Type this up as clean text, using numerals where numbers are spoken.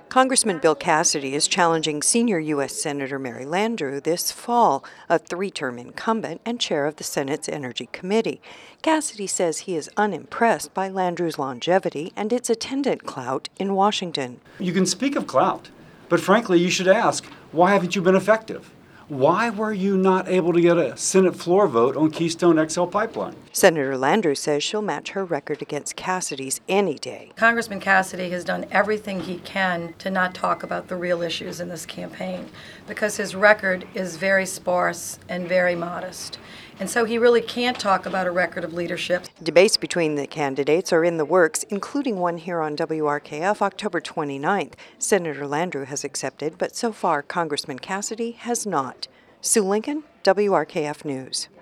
Congressman Bill Cassidy is challenging senior U.S. Senator Mary Landrieu this fall, a three-term incumbent and chair of the Senate's Energy Committee. Cassidy says he is unimpressed by Landrieu's longevity and its attendant clout in Washington. You can speak of clout, but frankly, you should ask, why haven't you been effective? Why were you not able to get a Senate floor vote on Keystone XL pipeline? Senator Landrieu says she'll match her record against Cassidy's any day. Congressman Cassidy has done everything he can to not talk about the real issues in this campaign because his record is very sparse and very modest. And so he really can't talk about a record of leadership. Debates between the candidates are in the works, including one here on WRKF October 29th. Senator Landrieu has accepted, but so far Congressman Cassidy has not. Sue Lincoln, WRKF News.